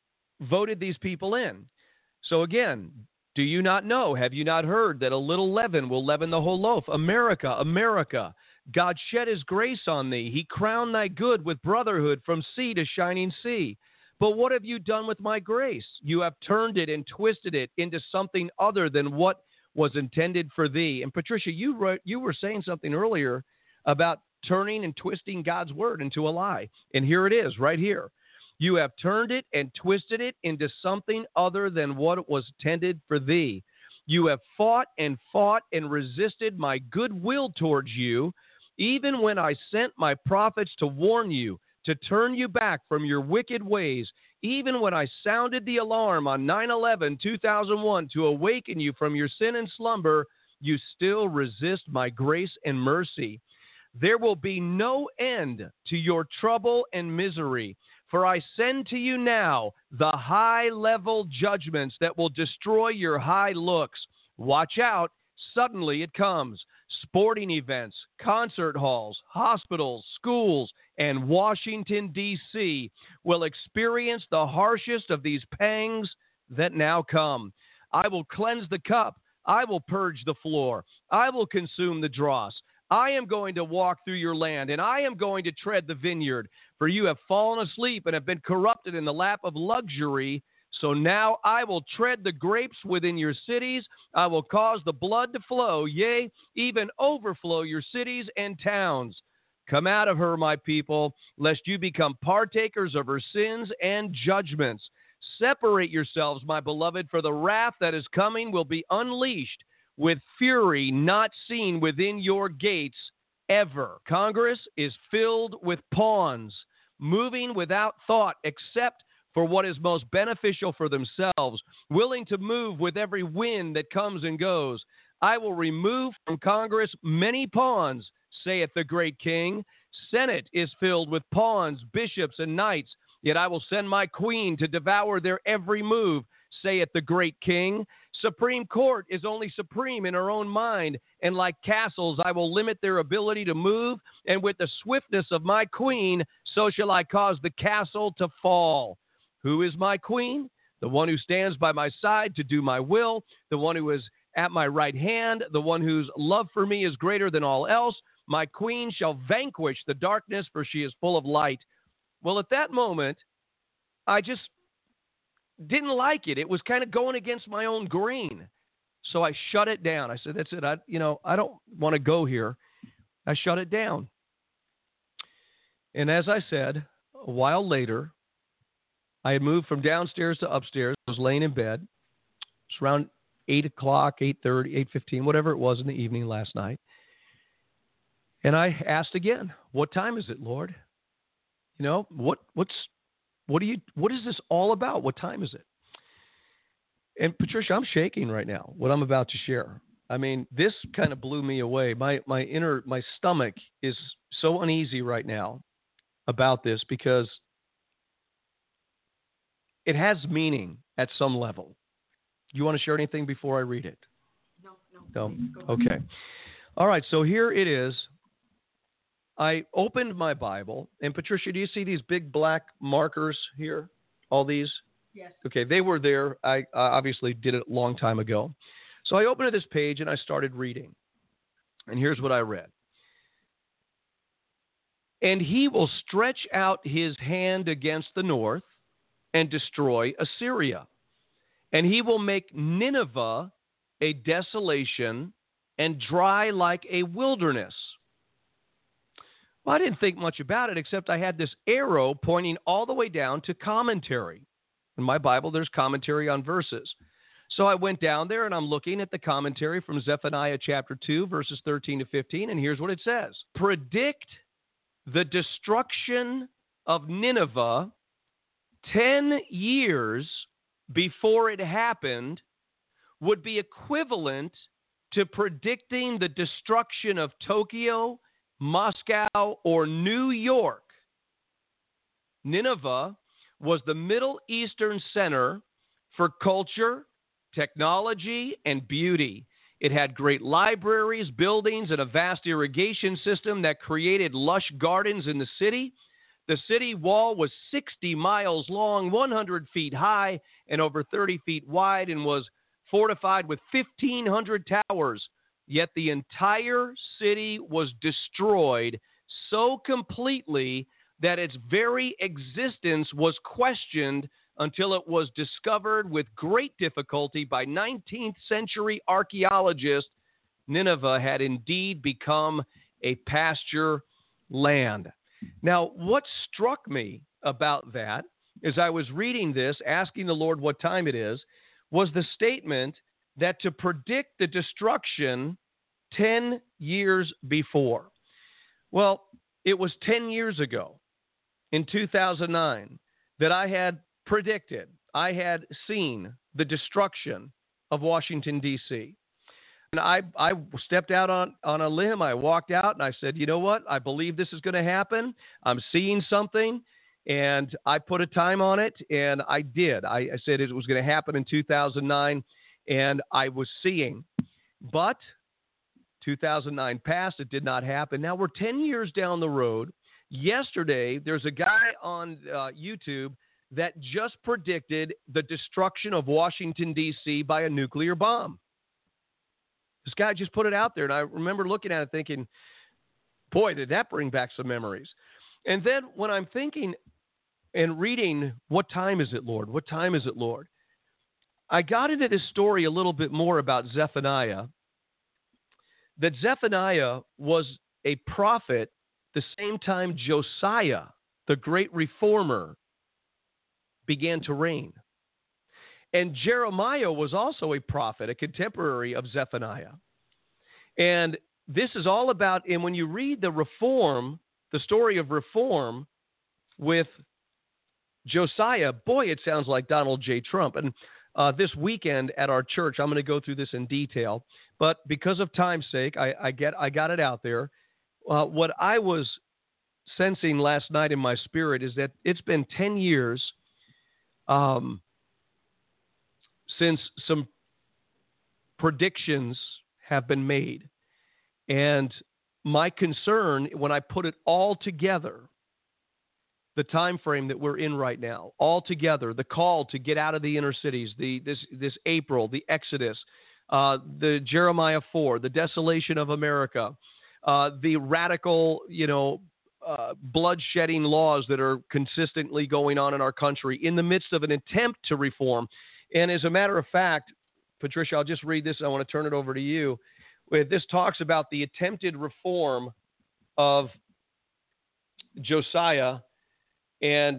voted these people in. So again, do you not know, have you not heard that a little leaven will leaven the whole loaf? America, America, God shed his grace on thee. He crowned thy good with brotherhood from sea to shining sea. But what have you done with my grace? You have turned it and twisted it into something other than what was intended for thee. And Patricia, you wrote, you were saying something earlier about turning and twisting God's word into a lie. And here it is, right here. You have turned it and twisted it into something other than what it was intended for thee. You have fought and fought and resisted my goodwill towards you, even when I sent my prophets to warn you, to turn you back from your wicked ways, even when I sounded the alarm on nine eleven two thousand one to awaken you from your sin and slumber, you still resist my grace and mercy. There will be no end to your trouble and misery, for I send to you now the high-level judgments that will destroy your high looks. Watch out. Suddenly it comes. Sporting events, concert halls, hospitals, schools, and Washington, D C will experience the harshest of these pangs that now come. I will cleanse the cup. I will purge the floor. I will consume the dross. I am going to walk through your land, and I am going to tread the vineyard. For you have fallen asleep and have been corrupted in the lap of luxury. So now I will tread the grapes within your cities. I will cause the blood to flow, yea, even overflow your cities and towns. Come out of her, my people, lest you become partakers of her sins and judgments. Separate yourselves, my beloved, for the wrath that is coming will be unleashed with fury not seen within your gates ever. Congress is filled with pawns, moving without thought except for what is most beneficial for themselves, willing to move with every wind that comes and goes. I will remove from Congress many pawns, saith the great king. Senate is filled with pawns, bishops, and knights. Yet I will send my queen to devour their every move, saith the great king. Supreme Court is only supreme in her own mind, and like castles I will limit their ability to move, and with the swiftness of my queen, so shall I cause the castle to fall. Who is my queen? The one who stands by my side to do my will, the one who is at my right hand, the one whose love for me is greater than all else. My queen shall vanquish the darkness, for she is full of light. Well, at that moment, I just didn't like it. It was kind of going against my own grain. So I shut it down. I said, that's it. I, you know, I don't want to go here. I shut it down. And as I said, a while later, I had moved from downstairs to upstairs. I was laying in bed. It was around eight o'clock, eight thirty, eight fifteen, whatever it was in the evening last night. And I asked again, what time is it, Lord? You know, what what's what do you what is this all about? What time is it? And Patricia, I'm shaking right now, what I'm about to share. I mean, this kind of blew me away. My my inner my stomach is so uneasy right now about this because it has meaning at some level. You want to share anything before I read it? No, no. No? Okay. All right, so here it is. I opened my Bible, and Patricia, do you see these big black markers here? All these? Yes. Okay, they were there. I uh, obviously did it a long time ago. So I opened this page, and I started reading. And here's what I read. And he will stretch out his hand against the north and destroy Assyria. And he will make Nineveh a desolation and dry like a wilderness. Well, I didn't think much about it, except I had this arrow pointing all the way down to commentary. In my Bible, there's commentary on verses. So I went down there, and I'm looking at the commentary from Zephaniah chapter two, verses thirteen to fifteen, and here's what it says. Predict the destruction of Nineveh ten years before it happened would be equivalent to predicting the destruction of Tokyo, Moscow, or New York. Nineveh was the Middle Eastern center for culture, technology, and beauty. It had great libraries, buildings, and a vast irrigation system that created lush gardens in the city. The city wall was sixty miles long, one hundred feet high, and over thirty feet wide, and was fortified with fifteen hundred towers. Yet the entire city was destroyed so completely that its very existence was questioned until it was discovered with great difficulty by nineteenth century archaeologists. Nineveh had indeed become a pasture land. Now, what struck me about that, as I was reading this, asking the Lord what time it is, was the statement that to predict the destruction ten years before. Well, it was ten years ago, in two thousand nine, that I had predicted, I had seen the destruction of Washington, D C And I, I stepped out on, on a limb. I walked out and I said, you know what? I believe this is going to happen. I'm seeing something. And I put a time on it, and I did. I, I said it was going to happen in two thousand nine, and I was seeing. But two thousand nine passed. It did not happen. Now we're ten years down the road. Yesterday, there's a guy on uh, YouTube that just predicted the destruction of Washington, D C by a nuclear bomb. This guy just put it out there, and I remember looking at it thinking, boy, did that bring back some memories. And then when I'm thinking and reading, what time is it, Lord? What time is it, Lord? I got into this story a little bit more about Zephaniah, that Zephaniah was a prophet the same time Josiah, the great reformer, began to reign. And Jeremiah was also a prophet, a contemporary of Zephaniah. And this is all about, and when you read the reform, the story of reform with Josiah, boy, it sounds like Donald J. Trump. And uh, this weekend at our church, I'm going to go through this in detail. But because of time's sake, I, I get I got it out there. Uh, what I was sensing last night in my spirit is that it's been ten years um, since some predictions have been made. And my concern, when I put it all together, the time frame that we're in right now, all together, the call to get out of the inner cities, the this this April, the Exodus, uh, the Jeremiah four, the desolation of America, uh, the radical, you know, uh, blood-shedding laws that are consistently going on in our country in the midst of an attempt to reform. And as a matter of fact, Patricia, I'll just read this. I want to turn it over to you. This talks about the attempted reform of Josiah, and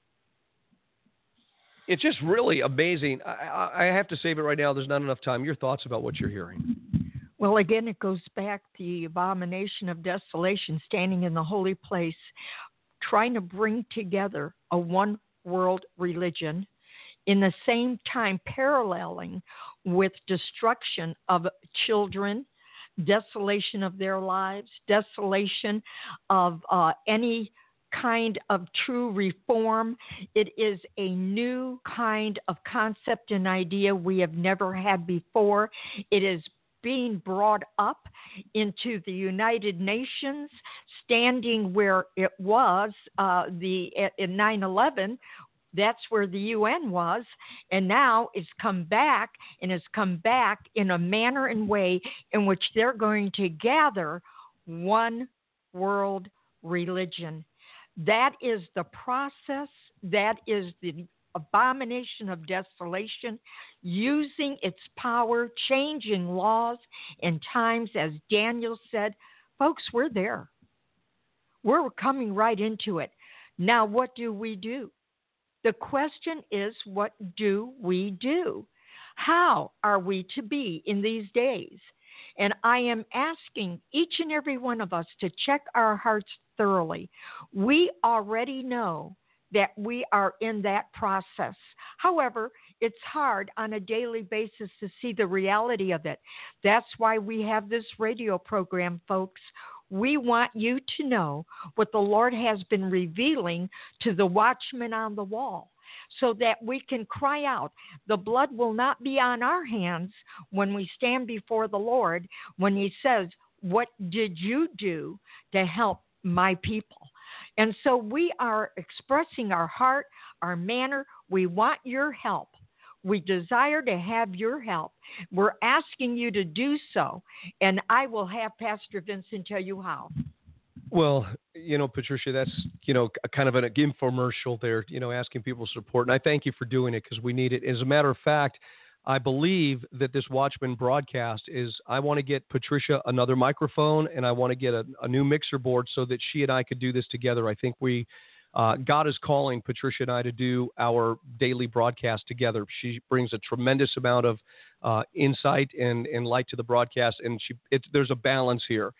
it's just really amazing. I, I have to save it right now. There's not enough time. Your thoughts about what you're hearing? Well, again, it goes back to the abomination of desolation, standing in the holy place, trying to bring together a one world religion, in the same time paralleling with destruction of children, desolation of their lives, desolation of uh, any kind of true reform. It is a new kind of concept and idea we have never had before. It is being brought up into the United Nations, standing where it was uh, the in nine eleven. That's where the U N was, and now it's come back, and it's come back in a manner and way in which they're going to gather one world religion. That is the process. That is the abomination of desolation, using its power, changing laws and times, as Daniel said. Folks, we're there. We're coming right into it. Now, what do we do? The question is, what do we do? How are we to be in these days? And I am asking each and every one of us to check our hearts thoroughly. We already know that we are in that process. However, it's hard on a daily basis to see the reality of it. That's why we have this radio program, folks. We want you to know what the Lord has been revealing to the watchmen on the wall, so that we can cry out. The blood will not be on our hands when we stand before the Lord, when he says, what did you do to help my people? And so we are expressing our heart, our manner. We want your help. We desire to have your help. We're asking you to do so, and I will have Pastor Vincent tell you how. Well, you know, Patricia, that's, you know, a kind of an infomercial there, you know, asking people to support. And I thank you for doing it, because we need it. As a matter of fact, I believe that this Watchman broadcast is, I want to get Patricia another microphone, and I want to get a, a new mixer board so that she and I could do this together. I think we, uh, God is calling Patricia and I to do our daily broadcast together. She brings a tremendous amount of uh, insight and, and light to the broadcast, and she, it, there's a balance here.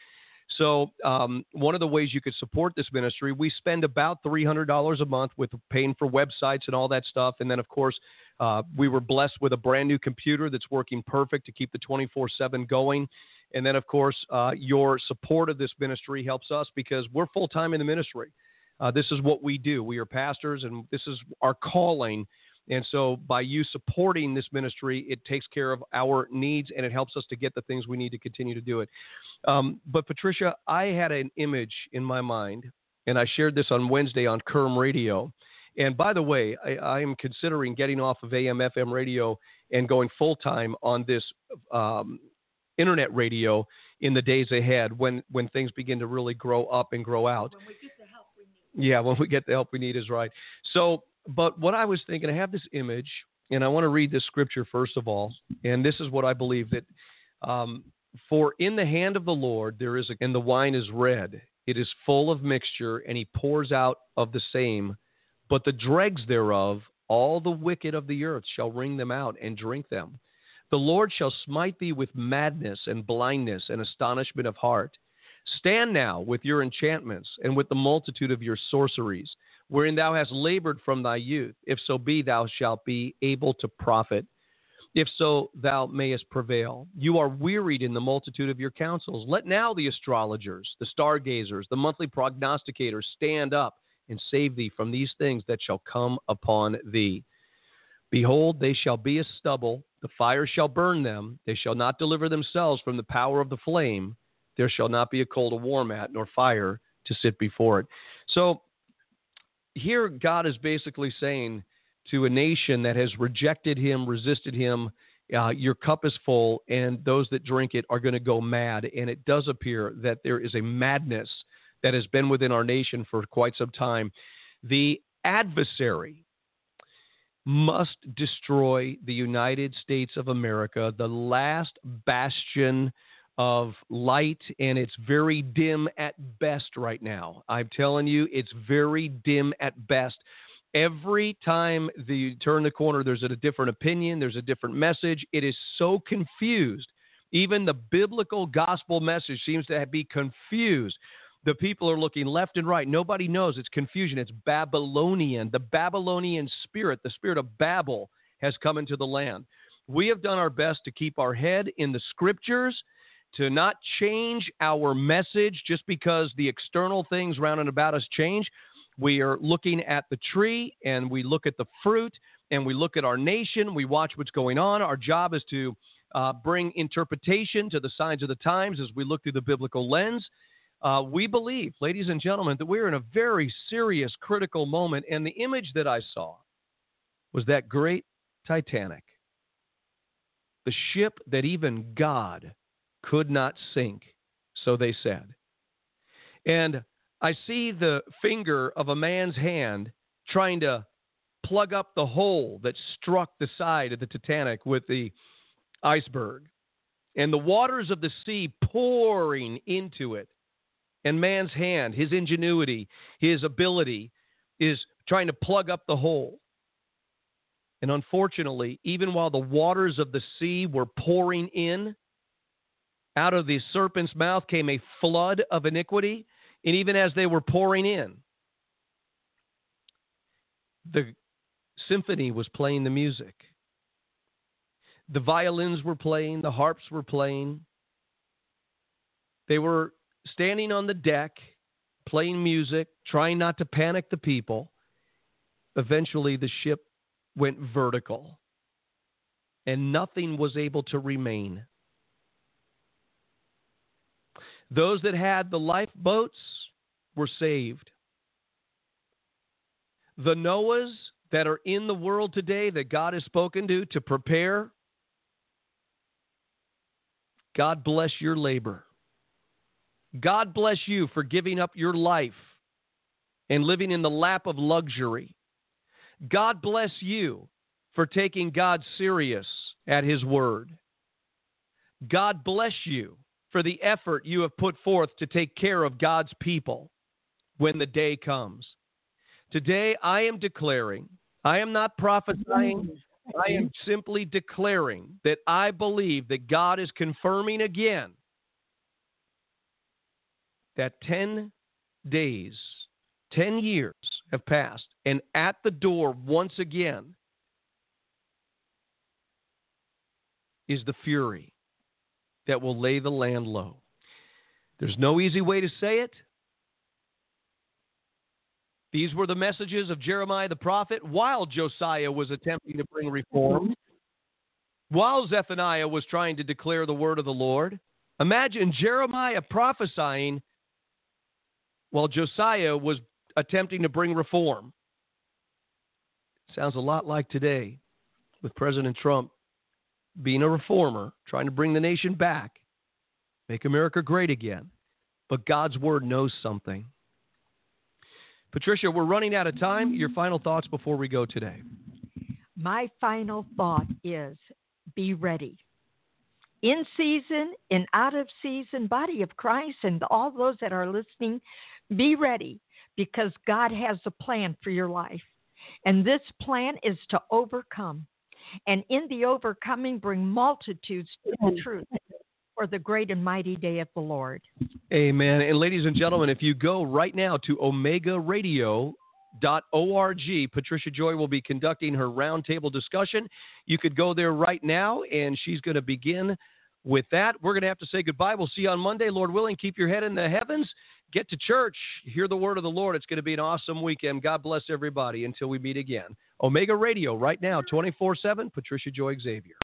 So um, one of the ways you could support this ministry, we spend about three hundred dollars a month with paying for websites and all that stuff. And then, of course, uh, we were blessed with a brand new computer that's working perfect to keep the twenty-four seven going. And then, of course, uh, your support of this ministry helps us, because we're full-time in the ministry. Uh, this is what we do. We are pastors, and this is our calling. And so by you supporting this ministry, it takes care of our needs, and it helps us to get the things we need to continue to do it. Um, but, Patricia, I had an image in my mind, and I shared this on Wednesday on Kerm Radio. And by the way, I, I am considering getting off of A M F M radio and going full-time on this um, internet radio in the days ahead, when, when things begin to really grow up and grow out. When we get the help we need. Yeah, when we get the help we need is right. So, but what I was thinking, I have this image, and I want to read this scripture first of all. And this is what I believe, that um, for in the hand of the Lord there is, a, and the wine is red, It is full of mixture, and he pours out of the same. But the dregs thereof, all the wicked of the earth shall wring them out and drink them. The Lord shall smite thee with madness and blindness and astonishment of heart. Stand now with your enchantments and with the multitude of your sorceries, wherein thou hast labored from thy youth. If so be, thou shalt be able to profit. If so, thou mayest prevail. You are wearied in the multitude of your counsels. Let now the astrologers, the stargazers, the monthly prognosticators stand up and save thee from these things that shall come upon thee. Behold, they shall be as stubble. The fire shall burn them. They shall not deliver themselves from the power of the flame. There shall not be a coal to warm at, nor fire to sit before it. So here God is basically saying to a nation that has rejected him, resisted him, uh, your cup is full, and those that drink it are going to go mad. And it does appear that there is a madness that has been within our nation for quite some time. The adversary must destroy the United States of America, the last bastion of light, and it's very dim at best right now. I'm telling you, it's very dim at best. Every time the, you turn the corner, there's a different opinion, there's a different message. It is so confused. Even the biblical gospel message seems to be confused. The people are looking left and right. Nobody knows. It's confusion. It's Babylonian. The Babylonian spirit, the spirit of Babel, has come into the land. We have done our best to keep our head in the scriptures, to not change our message just because the external things round and about us change. We are looking at the tree, and we look at the fruit, and we look at our nation. We watch what's going on. Our job is to uh, bring interpretation to the signs of the times as we look through the biblical lens. Uh, we believe, ladies and gentlemen, that we're in a very serious, critical moment. And the image that I saw was that great Titanic, the ship that even God could not sink, so they said. And I see the finger of a man's hand trying to plug up the hole that struck the side of the Titanic with the iceberg, and the waters of the sea pouring into it. And man's hand, his ingenuity, his ability is trying to plug up the hole. And unfortunately, even while the waters of the sea were pouring in, out of the serpent's mouth came a flood of iniquity. And even as they were pouring in, the symphony was playing the music. The violins were playing, the harps were playing. They were standing on the deck, playing music, trying not to panic the people. Eventually, the ship went vertical, and nothing was able to remain. Those that had the lifeboats were saved. The Noahs that are in the world today that God has spoken to to prepare, God bless your labor. God bless you for giving up your life and living in the lap of luxury. God bless you for taking God serious at his word. God bless you for the effort you have put forth to take care of God's people when the day comes. Today, I am declaring, I am not prophesying, I am simply declaring that I believe that God is confirming again that ten days, ten years have passed, and at the door once again is the fury that will lay the land low. There's no easy way to say it. These were the messages of Jeremiah the prophet while Josiah was attempting to bring reform, while Zephaniah was trying to declare the word of the Lord. Imagine Jeremiah prophesying while Josiah was attempting to bring reform. Sounds a lot like today with President Trump being a reformer, trying to bring the nation back, make America great again. But God's word knows something. Patricia, we're running out of time. Your final thoughts before we go today. My final thought is be ready. in season and out of season, body of Christ, and all those that are listening, be ready, because God has a plan for your life. And this plan is to overcome. And in the overcoming, bring multitudes to the truth for the great and mighty day of the Lord. Amen. And ladies and gentlemen, if you go right now to omega radio dot org, Patricia Joy will be conducting her roundtable discussion. You could go there right now, and she's going to begin with that. We're going to have to say goodbye. We'll see you on Monday. Lord willing, keep your head in the heavens. Get to church. Hear the word of the Lord. It's going to be an awesome weekend. God bless everybody until we meet again. Omega Radio right now, twenty-four seven, Patricia Joy Xavier.